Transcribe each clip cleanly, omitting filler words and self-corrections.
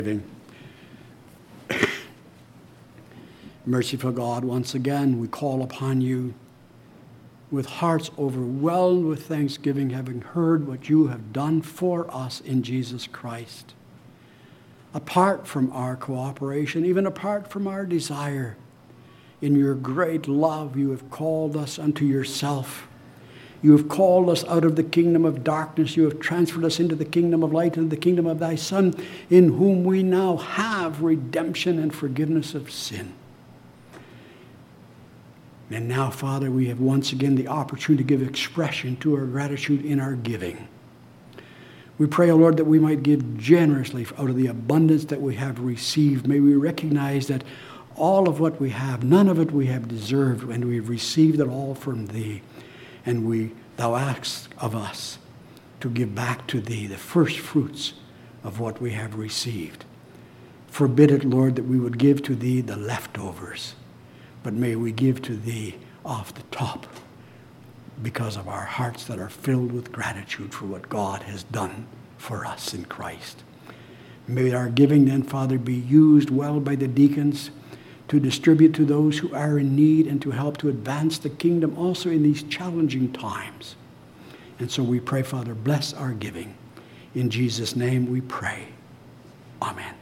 Merciful God, once again we call upon you with hearts overwhelmed with thanksgiving, having heard what you have done for us in Jesus Christ. Apart from our cooperation, even apart from our desire, in your great love you have called us unto yourself. You have called us out of the kingdom of darkness. You have transferred us into the kingdom of light, into the kingdom of thy Son, in whom we now have redemption and forgiveness of sin. And now, Father, we have once again the opportunity to give expression to our gratitude in our giving. We pray, O Lord, that we might give generously out of the abundance that we have received. May we recognize that all of what we have, none of it we have deserved, and we have received it all from thee. And thou askest of us to give back to thee the first fruits of what we have received. Forbid it, Lord, that we would give to thee the leftovers, but may we give to thee off the top because of our hearts that are filled with gratitude for what God has done for us in Christ. May our giving then, Father, be used well by the deacons to distribute to those who are in need and to help to advance the kingdom also in these challenging times. And so we pray, Father, bless our giving. In Jesus' name we pray. Amen.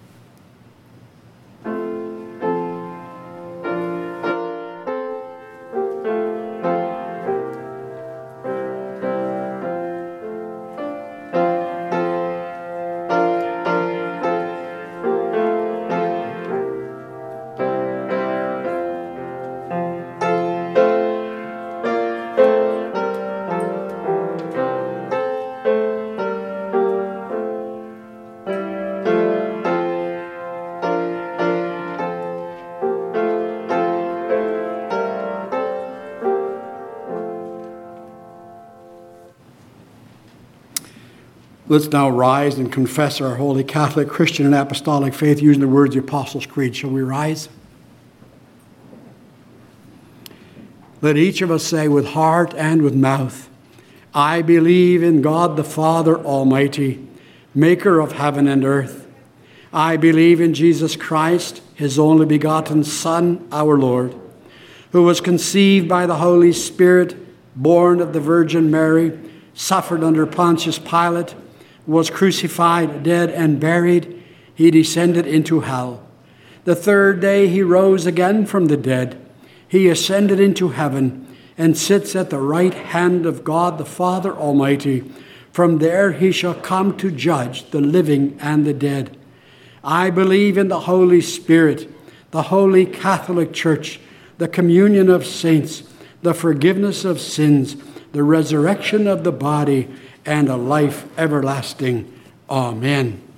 Let's now rise and confess our holy Catholic, Christian, and apostolic faith using the words of the Apostles' Creed. Shall we rise? Let each of us say with heart and with mouth, I believe in God the Father Almighty, maker of heaven and earth. I believe in Jesus Christ, his only begotten Son, our Lord, who was conceived by the Holy Spirit, born of the Virgin Mary, suffered under Pontius Pilate, was crucified, dead, and buried. He descended into hell. The third day he rose again from the dead. He ascended into heaven and sits at the right hand of God the Father Almighty. From there he shall come to judge the living and the dead. I believe in the Holy Spirit, the Holy Catholic Church, the communion of saints, the forgiveness of sins, the resurrection of the body, and a life everlasting. Amen.